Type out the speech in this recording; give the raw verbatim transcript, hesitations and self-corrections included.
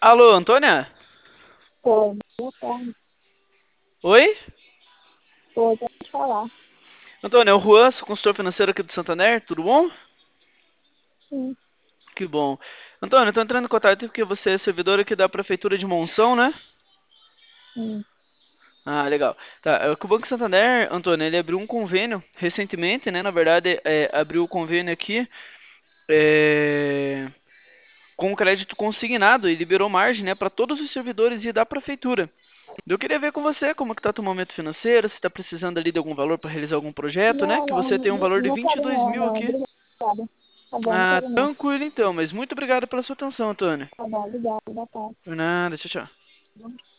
Alô, Antônia? Pô, boa tarde. Oi? Pô, pode falar. Antônia, é o Juan, sou consultor financeiro aqui do Santander, tudo bom? Sim, Que bom. Antônia, eu tô entrando em contato porque você é servidor aqui da Prefeitura de Monção, né? sim. Ah, legal. Tá, é que o Banco Santander, Antônia, ele abriu um convênio recentemente, né? Na verdade, é, abriu o convênio aqui é, com crédito consignado e liberou margem, né, para todos os servidores e da Prefeitura. Eu queria ver com você como que tá teu momento financeiro, se está precisando ali de algum valor para realizar algum projeto, né? Não, Que não, você tem um não, valor de não vinte e quero dois não, mil não. aqui. Obrigada. Tá bom, não Ah, quero não. tranquilo então, mas muito obrigado pela sua atenção, Antônio. Tá bom, obrigada. Boa tarde. Por nada, tchau, tchau.